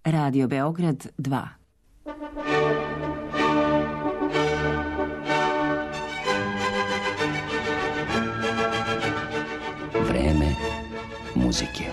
Radio Beograd 2. Vreme muzike.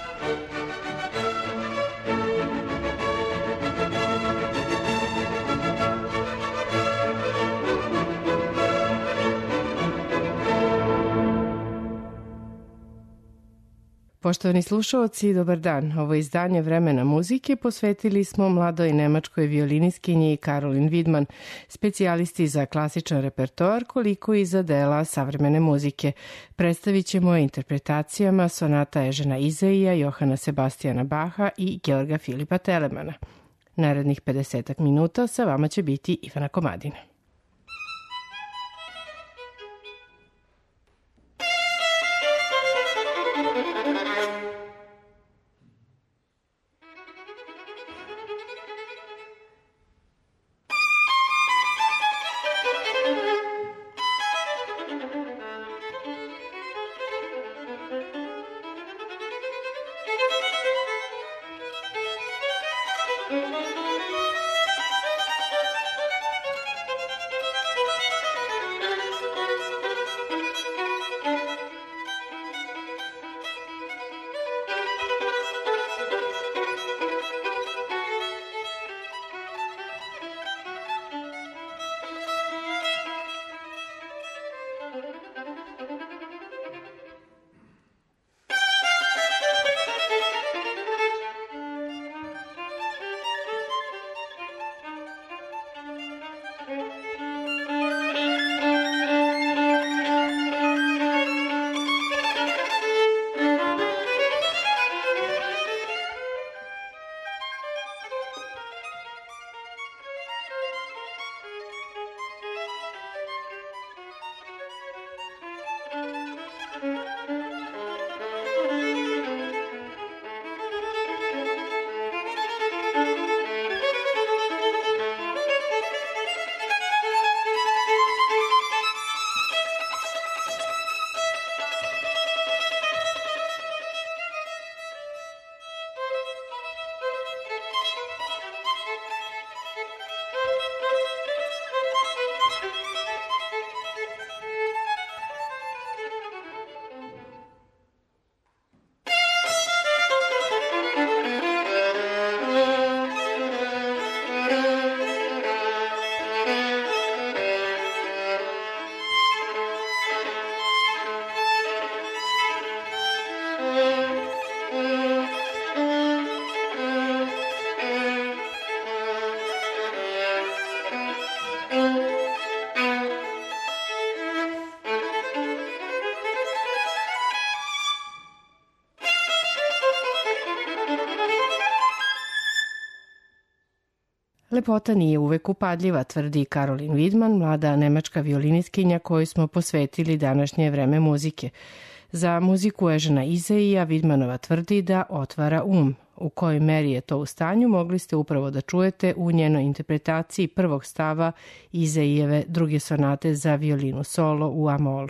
Poštovani slušaoci, dobar dan. Ovo izdanje Vremena muzike posvetili smo mladoj nemačkoj violinistkinji Karolin Widman, specijalisti za klasičan repertoar, koliko i za dela savremene muzike. Predstavit ćemo je interpretacijama sonata Ežena Izaija, Johana Sebastijana Baha i Georga Filipa Telemana. Narednih 50 minuta sa vama će biti Ivana Komadina. Lepota nije uvek upadljiva, tvrdi Karolin Widman, mlada nemačka violinistkinja koju smo posvetili današnje vreme muzike. Za muziku Ežena Izaija Widmanova tvrdi da otvara um. U kojoj meri je to u stanju mogli ste upravo da čujete u njenoj interpretaciji prvog stava Izaijeve druge sonate za violinu solo u A-molu.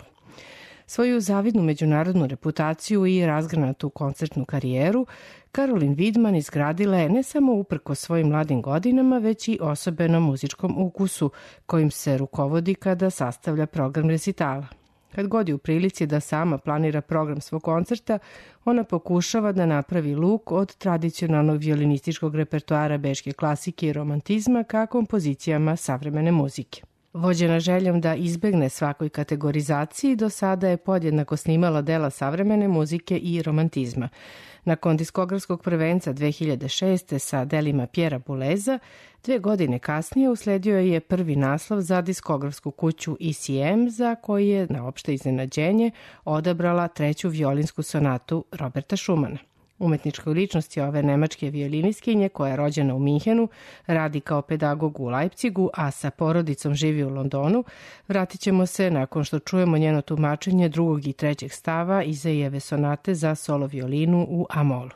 Svoju zavidnu međunarodnu reputaciju i razgranatu koncertnu karijeru Karolin Widman izgradila je ne samo uprkos svojim mladim godinama, već i osobenom muzičkom ukusu kojim se rukovodi kada sastavlja program resitala. Kad god je u prilici da sama planira program svog koncerta, ona pokušava da napravi luk od tradicionalnog violinističkog repertoara beške klasike i romantizma ka kompozicijama savremene muzike. Vođena željom da izbegne svakoj kategorizaciji, do sada je podjednako snimala dela savremene muzike i romantizma. Nakon diskografskog prvenca 2006. sa delima Pjera Buleza, 2 godine kasnije usledio je prvi naslov za diskografsku kuću ECM, za koji je na opšte iznenađenje odabrala 3. violinsku sonatu Roberta Schumana. Umetničkoj ličnosti ove nemačke violinistkinje, koja je rođena u Minhenu, radi kao pedagog u Leipzigu, a sa porodicom živi u Londonu, vratit ćemo se nakon što čujemo njeno tumačenje 2. i 3. stava Izaijeve sonate za solo violinu u A-molu.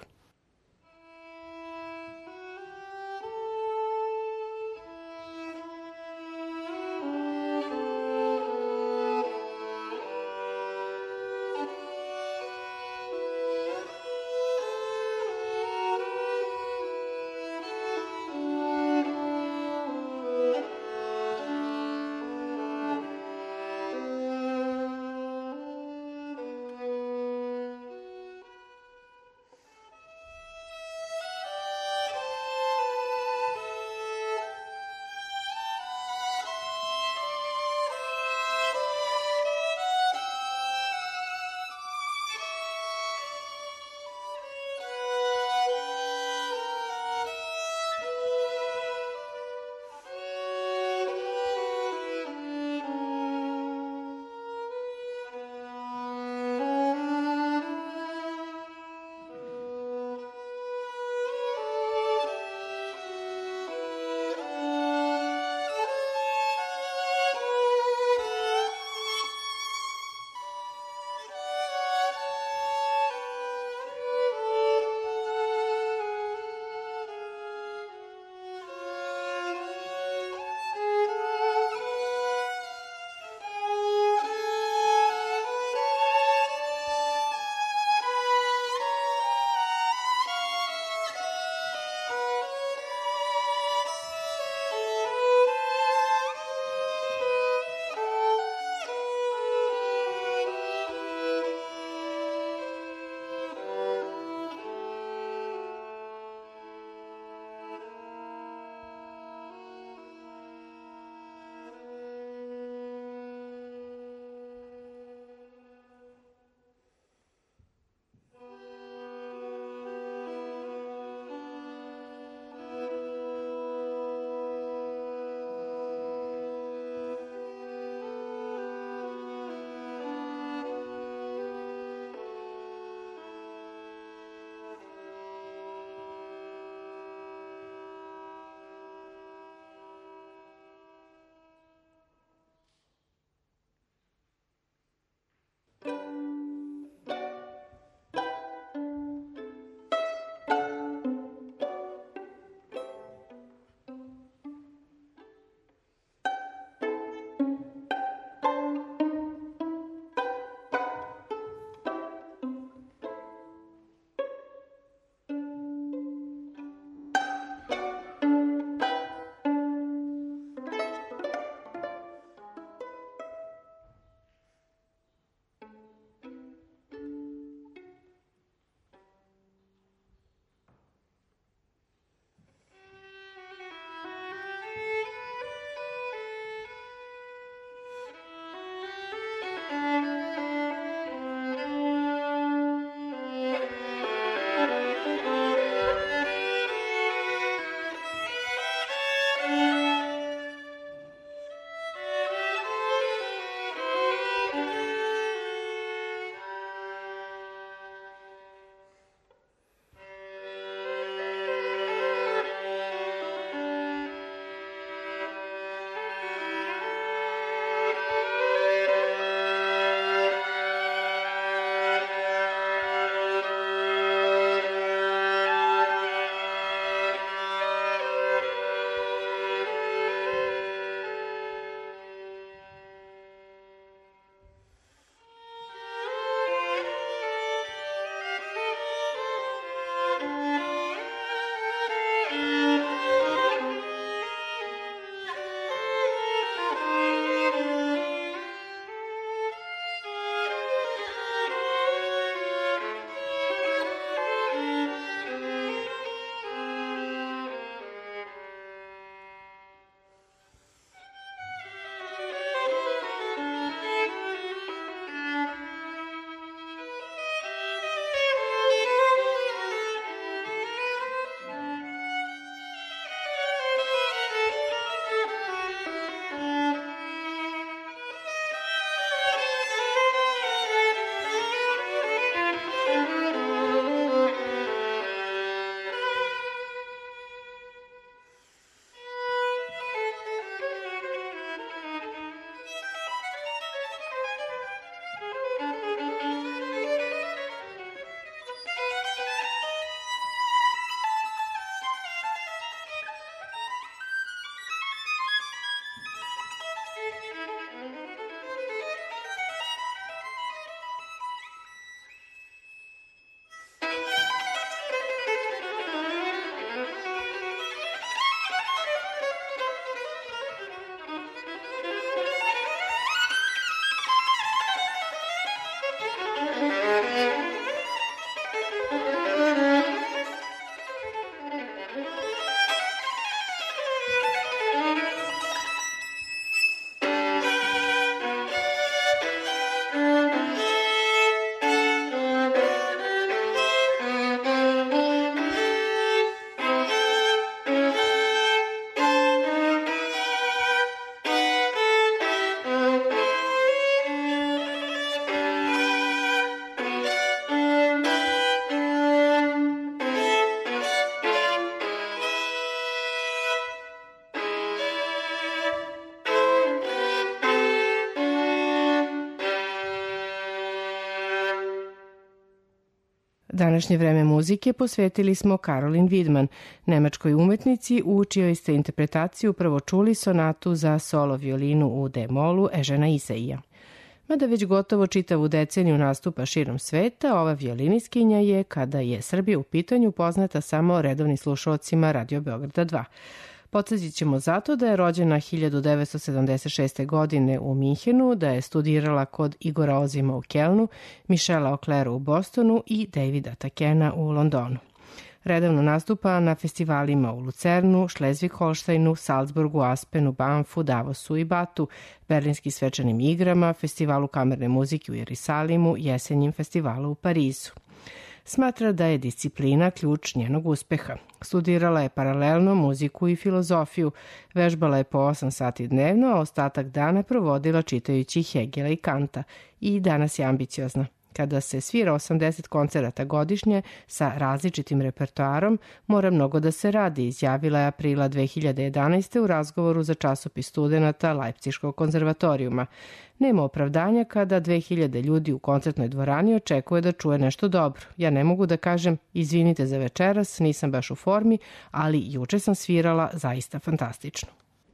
Današnje vreme muzike posvetili smo Karolin Widman, nemačkoj umetnici u čijoj ste interpretaciji upravo čuli sonatu za solo violinu u D-molu Ežena Iseija. Mada već gotovo čitavu deceniju nastupa širom sveta, ova violiniskinja je, kada je Srbija u pitanju, poznata samo redovnim slušalcima Radio Beograda 2. Podsjetit ćemo zato da je rođena 1976. godine u Minhenu, da je studirala kod Igora Ozima u Kelnu, Michela Oclera u Bostonu i Davida Takena u Londonu. Redovno nastupa na festivalima u Lucernu, Šlezvig-Holštajnu, Salzburgu, Aspenu, Banfu, Davosu i Batu, Berlinskim svečanim igrama, festivalu kamerne muzike u Jerisalimu, jesenjim festivalu u Parizu. Smatra da je disciplina ključ njenog uspeha. Studirala je paralelno muziku i filozofiju, vežbala je po 8 sati dnevno, a ostatak dana provodila čitajući Hegela i Kanta. I danas je ambiciozna. Kada se svira 80 koncerata godišnje sa različitim repertoarom, mora mnogo da se radi, izjavila je aprila 2011. u razgovoru za časopis studenata Leipziškog konzervatorijuma. Nema opravdanja kada 2000 ljudi u koncertnoj dvorani očekuje da čuje nešto dobro. Ja ne mogu da kažem, izvinite za večeras, nisam baš u formi, ali juče sam svirala zaista fantastično.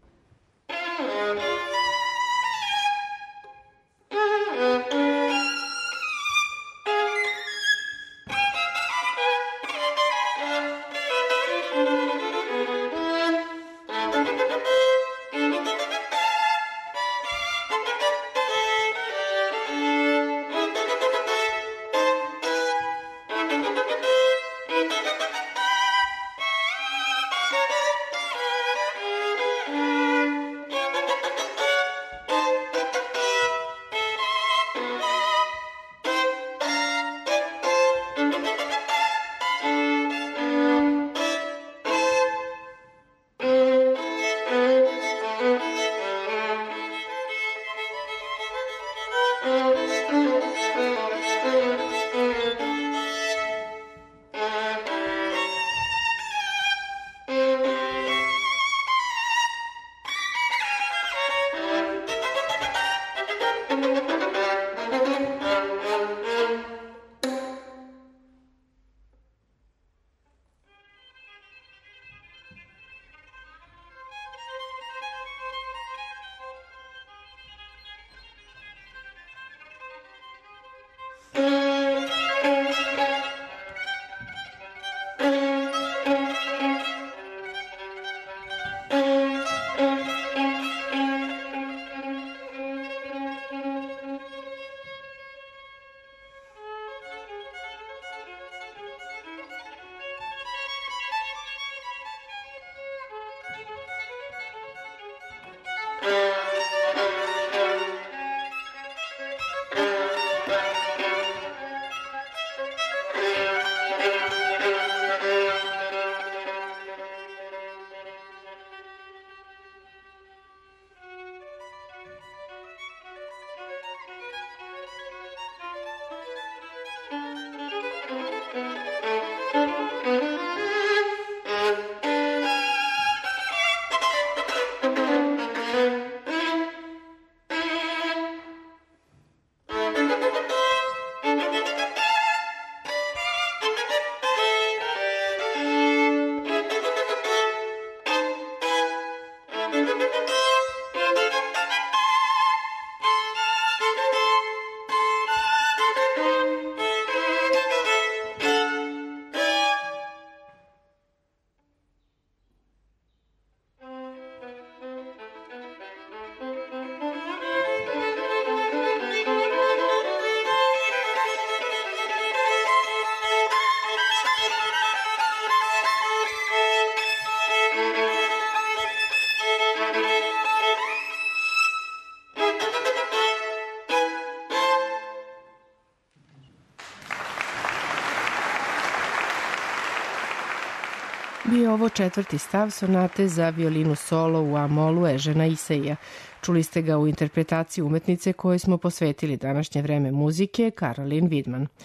Bio ovo četvrti stav sonate za violinu solo u A-molu Ežena Iseija. Čuli ste ga u interpretaciji umetnice kojoj smo posvetili današnje vreme muzike, Karolin Widman.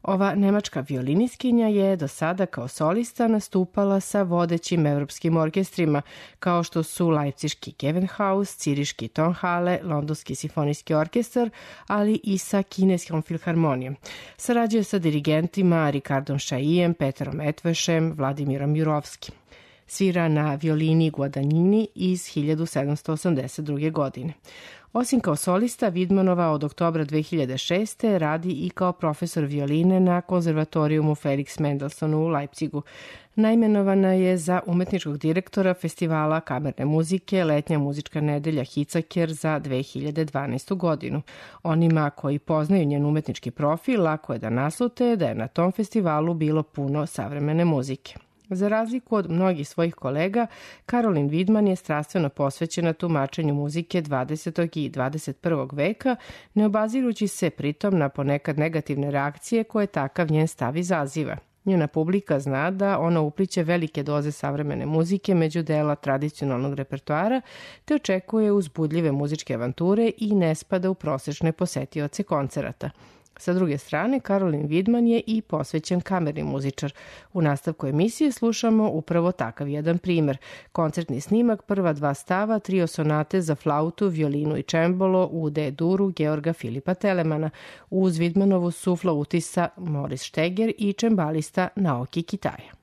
Ova nemačka violinistkinja je do sada kao solista nastupala sa vodećim evropskim orkestrima, kao što su Leipziški Gewandhaus, Ciriški Tonhalle, Londonski simfonijski orkestar, ali i sa kineskom filharmonijom. Sarađuje sa dirigentima Ricardom Šaijem, Petrom Etvešem, Vladimirom Jurovskim. Svira na violini Guadagnini iz 1782. godine. Osim kao solista, Widmanova od oktobra 2006. radi i kao profesor violine na konzervatorijumu Felix Mendelssohnu u Leipzigu. Naimenovana je za umetničkog direktora festivala kamerne muzike Letnja muzička nedelja Hitzaker za 2012. godinu. Onima koji poznaju njen umetnički profil, lako je da naslute da je na tom festivalu bilo puno savremene muzike. Za razliku od mnogih svojih kolega, Caroline Widman je strastveno posvećena tumačenju muzike 20. i 21. veka, ne obazirući se pritom na ponekad negativne reakcije koje takav njen stav izaziva. Njena publika zna da ona upliće velike doze savremene muzike među dela tradicionalnog repertoara, te očekuje uzbudljive muzičke avanture i ne spada u prosečne posetioce koncerata. Sa druge strane, Caroline Widman je i posvećen kamerni muzičar. U nastavku emisije slušamo upravo takav jedan primer. Koncertni snimak prva dva stava trio sonate za flautu, violinu i čembalo u D-duru Georga Filipa Telemana. Uz Widmanovu su flautista Moritz Steger i čembalista Naoki Kitaja.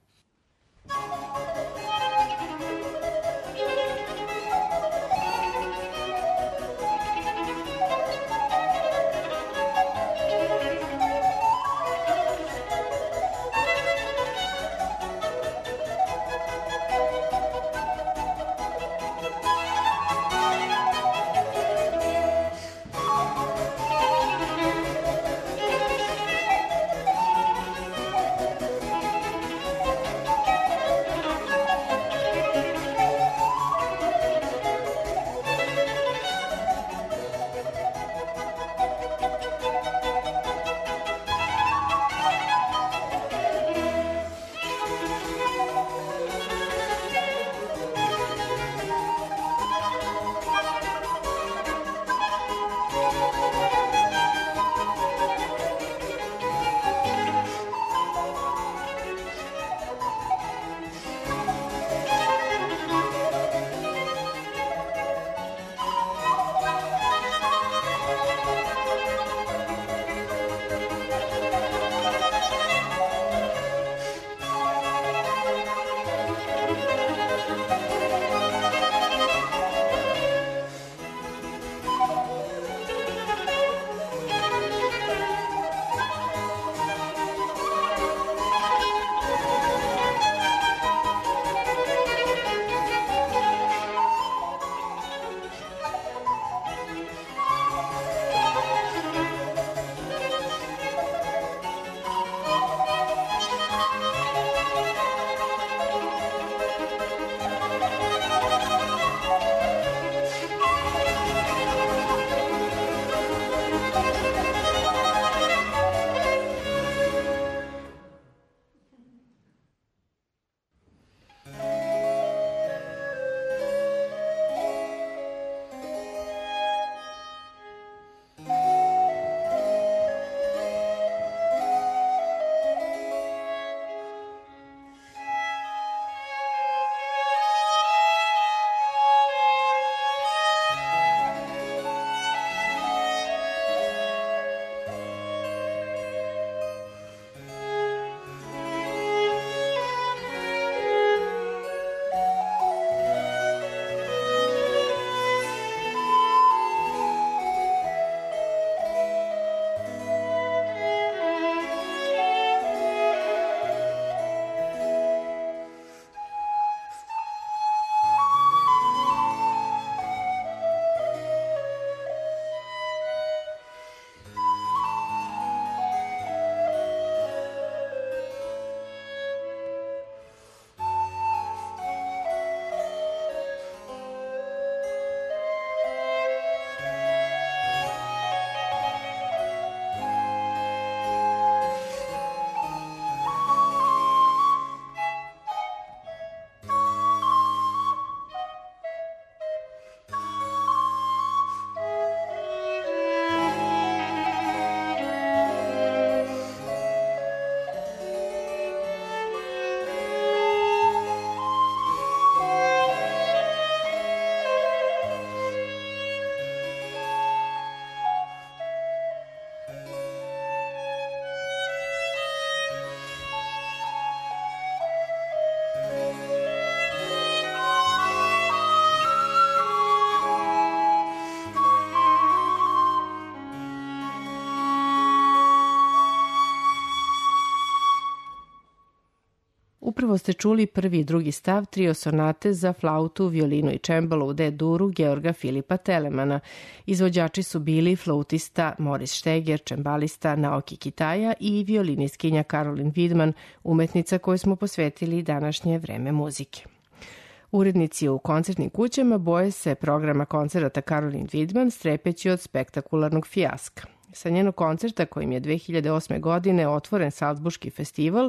Upravo ste čuli prvi i drugi stav trio sonate za flautu, violinu i čembalo u D-duru Georga Filipa Telemana. Izvođači su bili flautista Moris Steger, čembalista Naoki Kitaja i violinistkinja Karolin Widman, umetnica kojoj smo posvetili današnje vreme muzike. Urednici u koncertnim kućama boje se programa koncerata Karolin Widman, strepeći od spektakularnog fijaska. Sa njenog koncerta, kojim je 2008. godine otvoren Salzburški festival,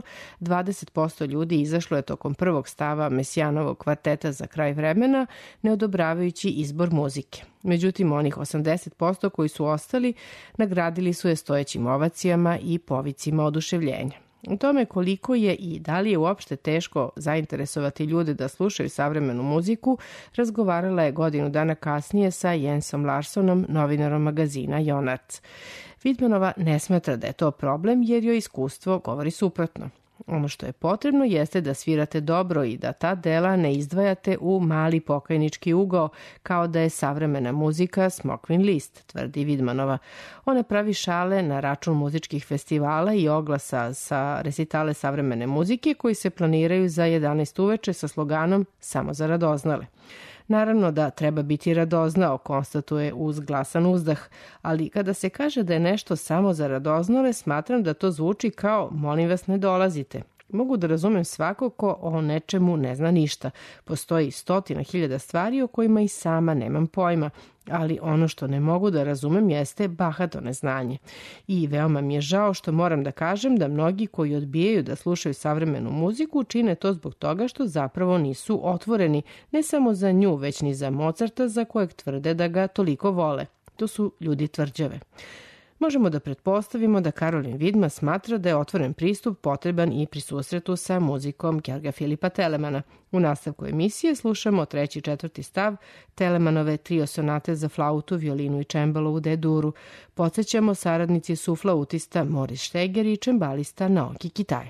20% ljudi izašlo je tokom prvog stava Mesijanovog kvarteta za kraj vremena, ne odobravajući izbor muzike. Međutim, onih 80% koji su ostali, nagradili su je stojećim ovacijama i povicima oduševljenja. U tome koliko je i da li je uopšte teško zainteresovati ljude da slušaju savremenu muziku, razgovarala je godinu dana kasnije sa Jensom Larsonom, novinarom magazina Jonarc. Widmanova ne smatra da je to problem jer joj iskustvo govori suprotno. Ono što je potrebno jeste da svirate dobro i da ta dela ne izdvajate u mali pokajnički ugao, kao da je savremena muzika smokvin list, tvrdi Widmanova. Ona pravi šale na račun muzičkih festivala i oglasa sa resitale savremene muzike koji se planiraju za 11 uveče sa sloganom "Samo za radoznale". Naravno da treba biti radoznao, konstatuje uz glasan uzdah, ali kada se kaže da je nešto samo za radoznale, smatram da to zvuči kao "molim vas ne dolazite". Mogu da razumem svako ko o nečemu ne zna ništa. Postoji 100.000 stvari o kojima i sama nemam pojma, ali ono što ne mogu da razumem jeste bahato neznanje. I veoma mi je žao što moram da kažem da mnogi koji odbijaju da slušaju savremenu muziku čine to zbog toga što zapravo nisu otvoreni, ne samo za nju, već ni za Mozarta za kojeg tvrde da ga toliko vole. To su ljudi tvrđave. Možemo da pretpostavimo da Karolin Widman smatra da je otvoren pristup potreban i pri susretu sa muzikom Georga Filipa Telemana. U nastavku emisije slušamo treći i četvrti stav Telemanove trio sonate za flautu, violinu i čembalo u D-duru. Podsećamo, saradnici su flautista Moris Steger i čembalista Naoki Kitaja.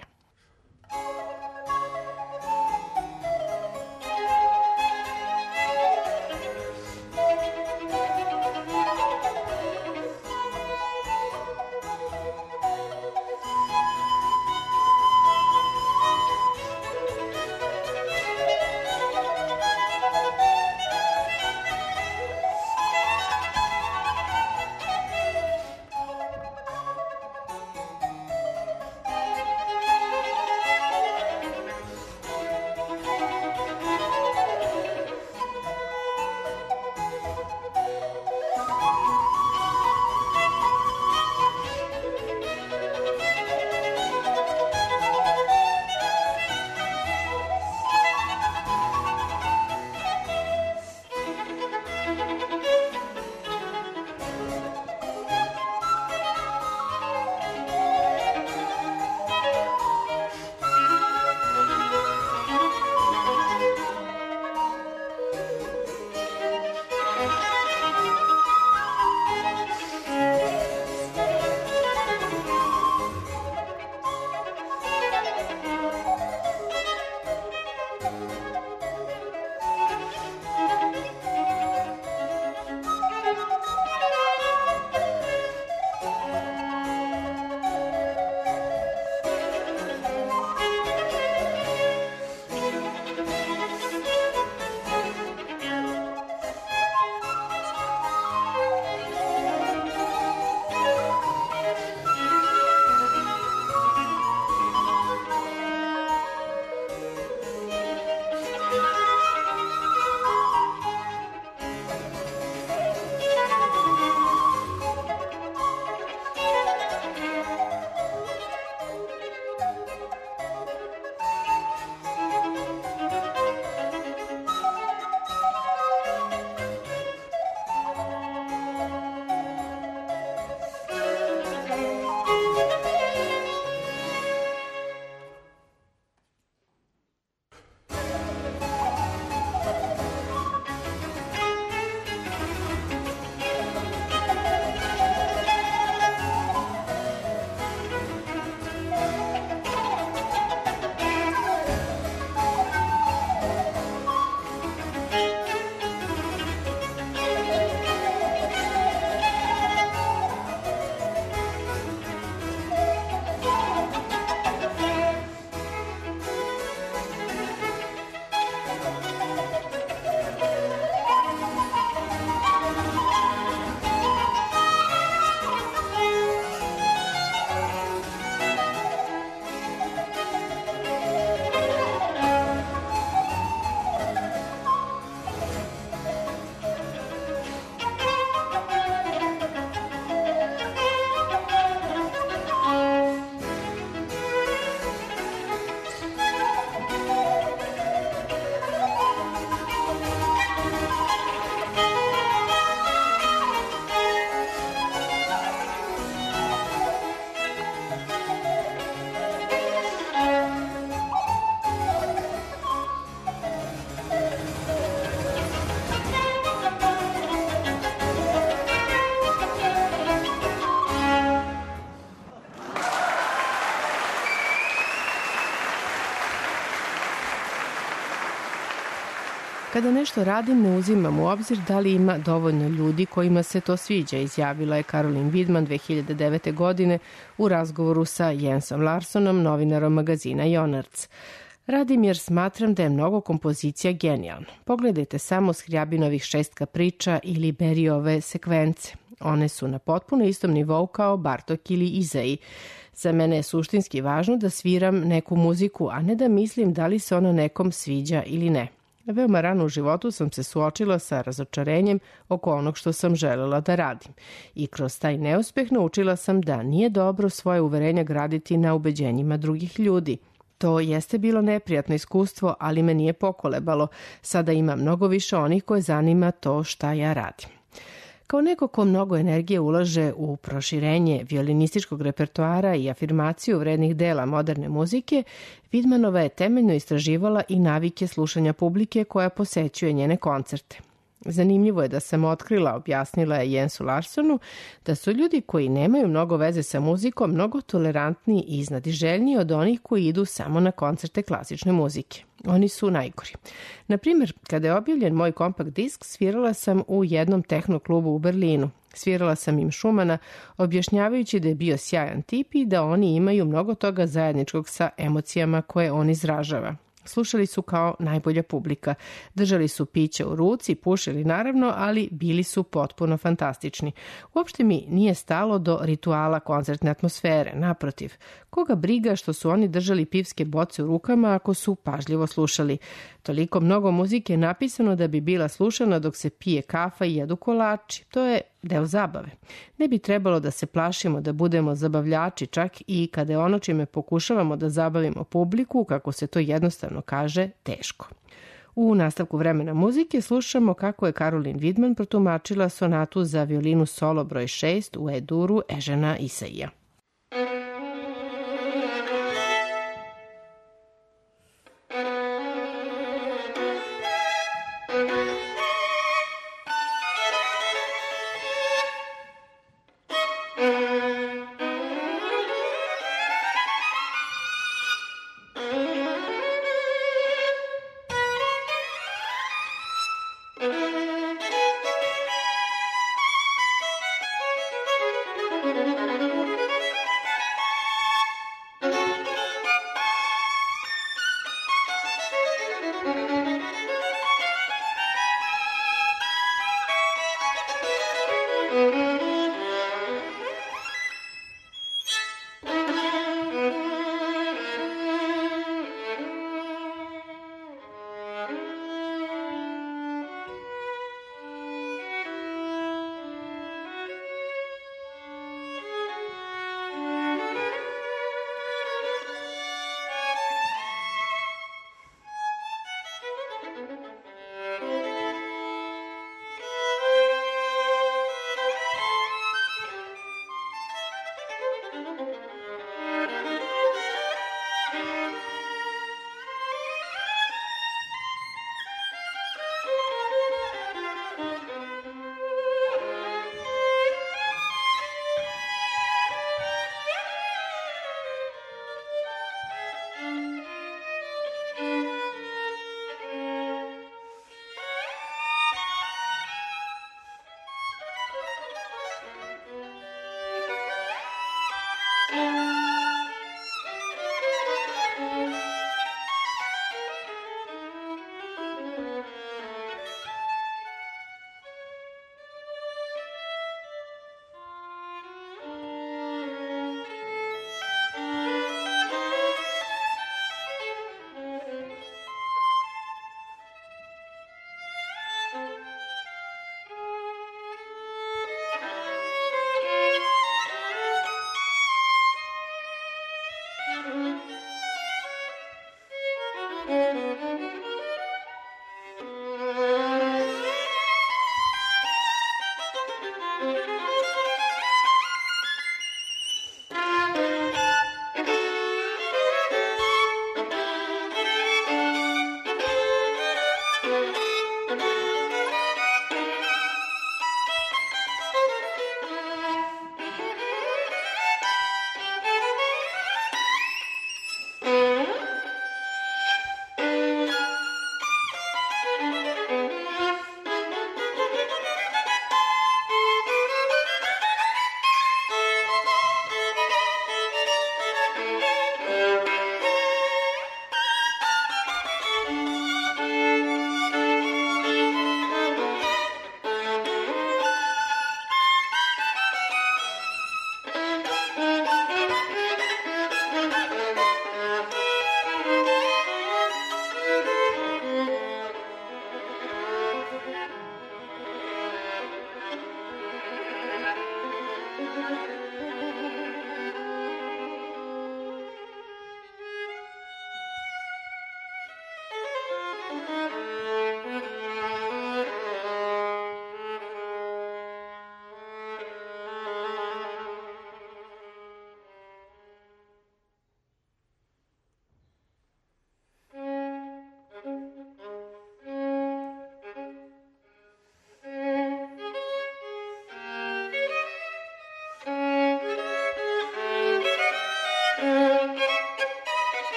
Kada nešto radim, ne uzimam u obzir da li ima dovoljno ljudi kojima se to sviđa, izjavila je Caroline Widman 2009. godine u razgovoru sa Jensom Larsonom, novinarom magazina Jonarc. Radim jer smatram da je mnogo kompozicija genijalno. Pogledajte samo Skrjabinovih 6 kapriča ili Berijove sekvence. One su na potpuno istom nivou kao Bartok ili Izai. Za mene je suštinski važno da sviram neku muziku, a ne da mislim da li se ona nekom sviđa ili ne. Veoma rano u životu sam se suočila sa razočarenjem oko onog što sam želela da radim. I kroz taj neuspeh naučila sam da nije dobro svoje uverenja graditi na ubeđenjima drugih ljudi. To jeste bilo neprijatno iskustvo, ali me nije pokolebalo. Sada ima mnogo više onih koje zanima to šta ja radim. Kao neko ko mnogo energije ulaže u proširenje violinističkog repertoara i afirmaciju vrednih dela moderne muzike, Widmanova je temeljno istraživala i navike slušanja publike koja posećuje njene koncerte. Zanimljivo je da sam otkrila, objasnila je Jensu Larsonu, da su ljudi koji nemaju mnogo veze sa muzikom mnogo tolerantniji i iznadiželjniji od onih koji idu samo na koncerte klasične muzike. Oni su najgori. Na primjer, kada je objavljen moj kompakt disk, svirala sam u jednom tehno klubu u Berlinu. Svirala sam im Schumana, objašnjavajući da je bio sjajan tip i da oni imaju mnogo toga zajedničkog sa emocijama koje on izražava. Slušali su kao najbolja publika. Držali su piće u ruci, pušili naravno, ali bili su potpuno fantastični. Uopšte mi nije stalo do rituala koncertne atmosfere. Naprotiv, koga briga što su oni držali pivske boce u rukama ako su pažljivo slušali. Toliko mnogo muzike je napisano da bi bila slušana dok se pije kafa i jedu kolači. To je deo zabave. Ne bi trebalo da se plašimo da budemo zabavljači čak i kada je ono čime pokušavamo da zabavimo publiku, kako se to jednostavno kaže, teško. U nastavku vremena muzike slušamo kako je Caroline Widman protumačila sonatu za violinu solo broj 6 u E-duru Ežena Isaija.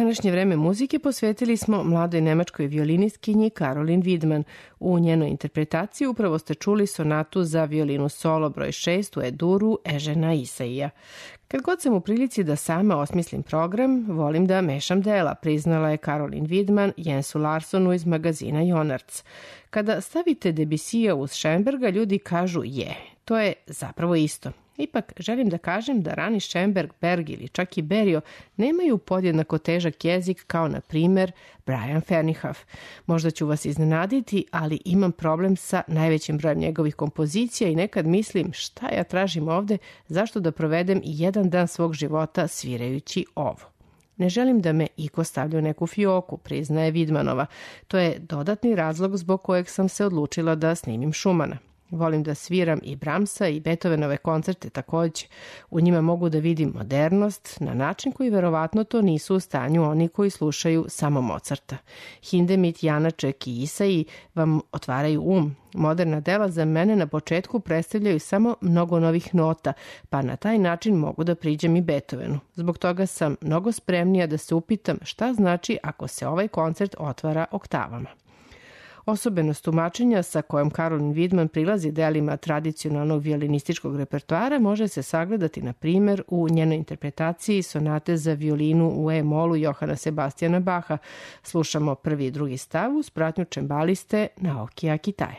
Današnje vreme muzike posvetili smo mladoj nemačkoj violinistkinji Karolin Widman. U njenoj interpretaciji upravo ste čuli sonatu za violinu solo broj 6 u E-duru Ežena Isaija. Kad god sam u prilici da sama osmislim program, volim da mešam dela, priznala je Karolin Widman Jensu Larssonu iz magazina Jonarts. Kada stavite Debussija uz Schoenberga, ljudi kažu to je zapravo isto. Ipak, želim da kažem da rani Schoenberg, Berg ili čak i Berio nemaju podjednako težak jezik kao, na primer, Brian Fernhoff. Možda ću vas iznenaditi, ali imam problem sa najvećim brojem njegovih kompozicija i nekad mislim šta ja tražim ovde, zašto da provedem i jedan dan svog života svirajući ovo. Ne želim da me iko stavlja u neku fioku, priznaje Widmanova. To je dodatni razlog zbog kojeg sam se odlučila da snimim Schumana. Volim da sviram i Brahmsa i Beethovenove koncerte takođe. U njima mogu da vidim modernost na način koji verovatno to nisu u stanju oni koji slušaju samo Mozarta. Hindemith, Janaček i Isaiji vam otvaraju Moderna dela za mene na početku predstavljaju samo mnogo novih nota, pa na taj način mogu da priđem i Beethovenu. Zbog toga sam mnogo spremnija da se upitam šta znači ako se ovaj koncert otvara oktavama. Osobenost tumačenja sa kojom Karolin Widman prilazi delima tradicionalnog violinističkog repertoara može se sagledati, na primer, u njenoj interpretaciji sonate za violinu u E-molu Johana Sebastijana Baha. Slušamo prvi i drugi stav uz pratnju čembaliste Naokija Kitae.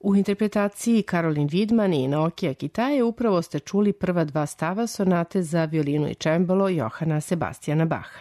U interpretaciji Caroline Widman i Naokija Kitaje upravo ste čuli prva dva stava sonate za violinu i čembalo Johana Sebastijana Baha.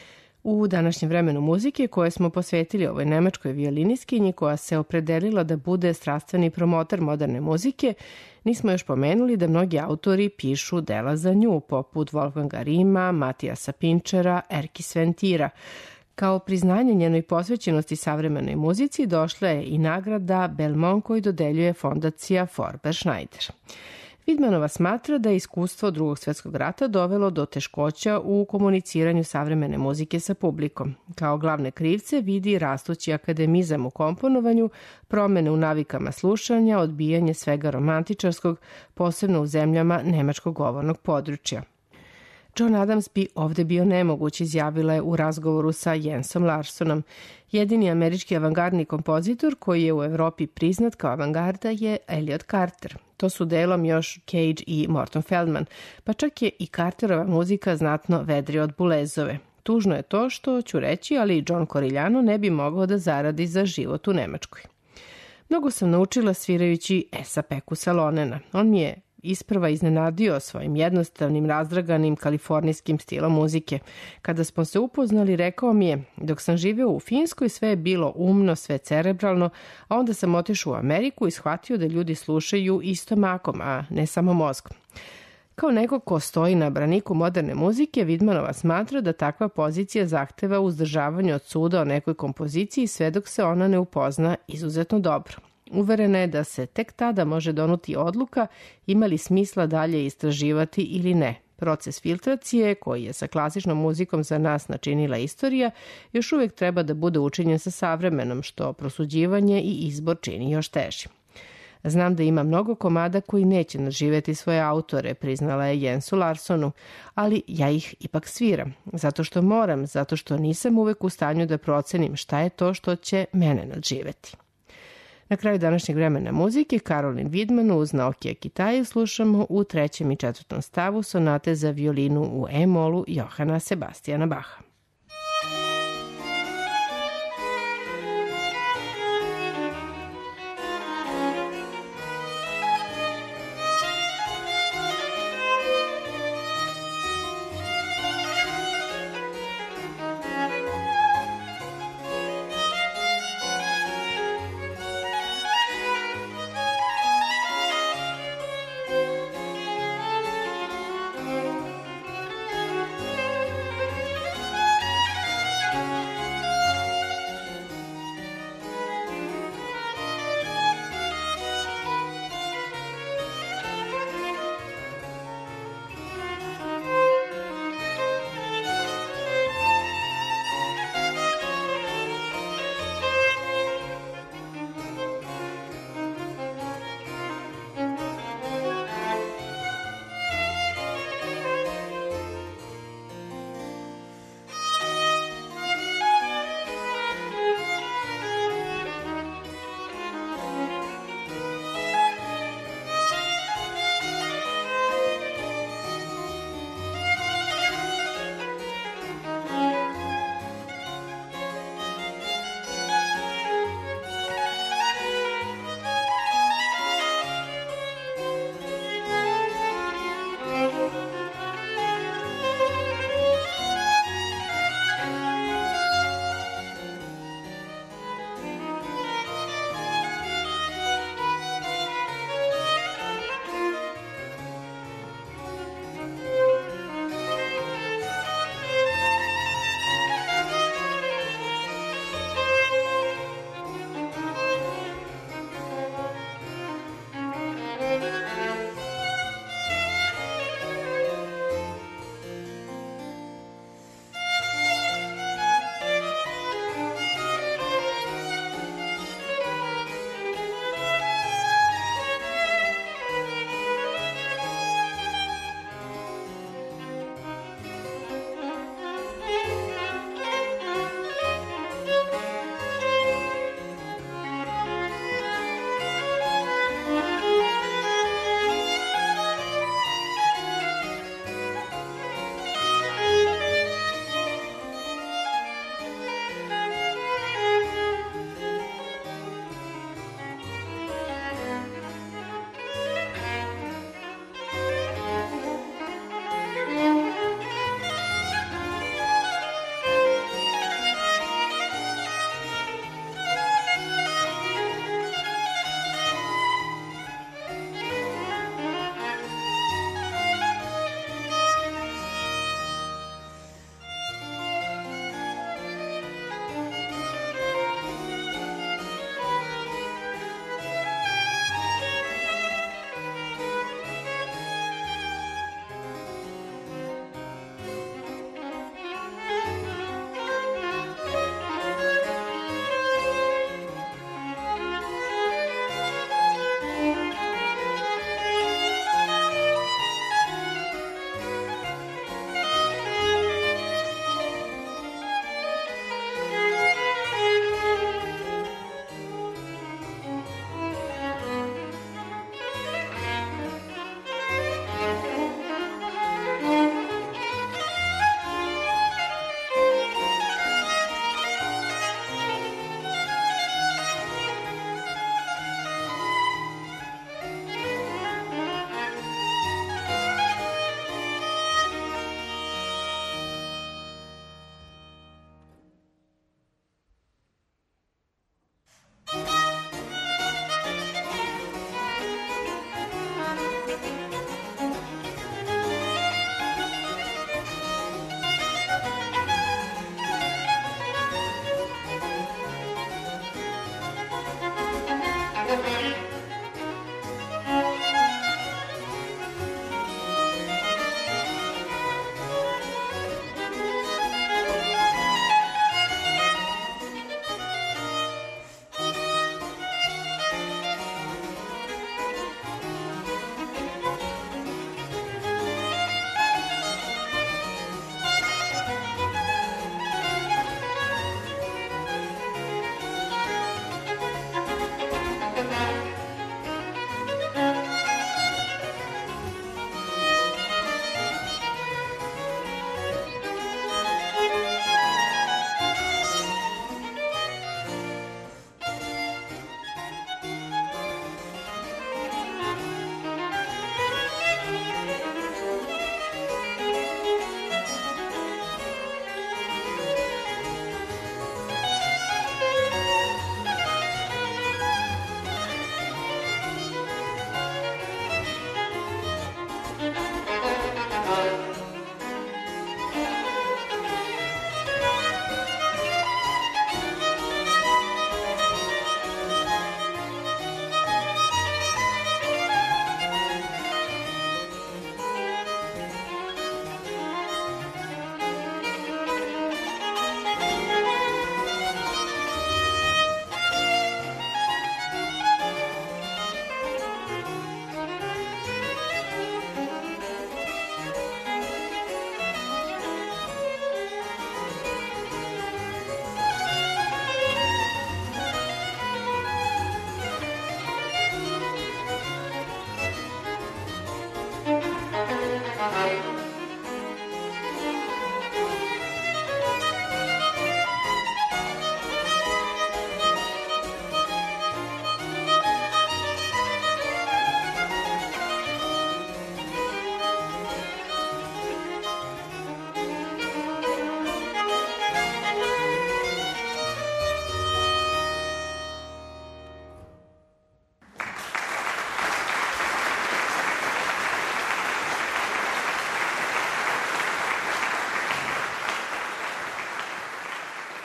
U današnjem vremenu muzike koje smo posvetili ovoj nemačkoj violinistkinji koja se opredelila da bude strastveni promoter moderne muzike, nismo još pomenuli da mnogi autori pišu dela za nju, poput Wolfganga Rima, Matijasa Pinčera, Erki Sventira. Kao priznanje njenoj posvećenosti savremenoj muzici došla je i nagrada Belmont koju dodeljuje fondacija Forber Schneider. Widmanova smatra da je iskustvo Drugog svjetskog rata dovelo do teškoća u komuniciranju savremene muzike sa publikom. Kao glavne krivce vidi rastući akademizam u komponovanju, promene u navikama slušanja, odbijanje svega romantičarskog, posebno u zemljama nemačkog govornog područja. John Adams bi ovde bio nemoguć, izjavila je u razgovoru sa Jensom Larsonom. Jedini američki avangardni kompozitor koji je u Evropi priznat kao avangarda je Elliot Carter. To su delom još Cage i Morton Feldman, pa čak je i Carterova muzika znatno vedrija od Boulezove. Tužno je to što ću reći, ali John Corigliano ne bi mogao da zaradi za život u Nemačkoj. Mnogo sam naučila svirajući Esa Peku Salonena. On mi je isprva iznenadio svojim jednostavnim, razdraganim kalifornijskim stilom muzike. Kada smo se upoznali, rekao mi je, dok sam živeo u Finskoj, sve je bilo umno, sve cerebralno, a onda sam otišao u Ameriku i shvatio da ljudi slušaju i stomakom, a ne samo mozgom. Kao neko ko stoji na braniku moderne muzike, Widmanova smatra da takva pozicija zahteva uzdržavanje od suda o nekoj kompoziciji sve dok se ona ne upozna izuzetno dobro. Uverena je da se tek tada može donuti odluka ima li smisla dalje istraživati ili ne. Proces filtracije, koji je sa klasičnom muzikom za nas načinila istorija, još uvijek treba da bude učinjen sa savremenom, što prosuđivanje i izbor čini još teži. Znam da ima mnogo komada koji neće nadživeti svoje autore, priznala je Jensu Larsonu, ali ja ih ipak sviram, zato što moram, zato što nisam uvek u stanju da procenim šta je to što će mene nadživeti. Na kraju današnjeg vremena muzike Caroline Widman uz Naokija Kitaju slušamo u 3. i 4. stavu sonate za violinu u E-molu Johana Sebastijana Baha.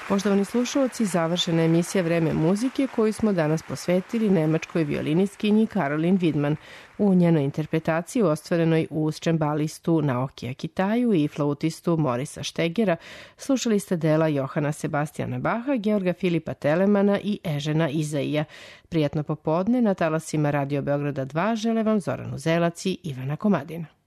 Poštovani slušalci, završena je emisija Vreme muzike koju smo danas posvetili nemačkoj violinistkinji Karolin Widman u njenoj interpretaciji ostvarenoj uz čembalistu Naokija Kitaju i flautistu Morisa Štegera. Slušali ste dela Johana Sebastijana Baha, Georga Filipa Telemana i Ežena Izaija. Prijatno popodne na talasima Radio Beograda 2 žele vam Zoran Uzelac i Ivana Komadina.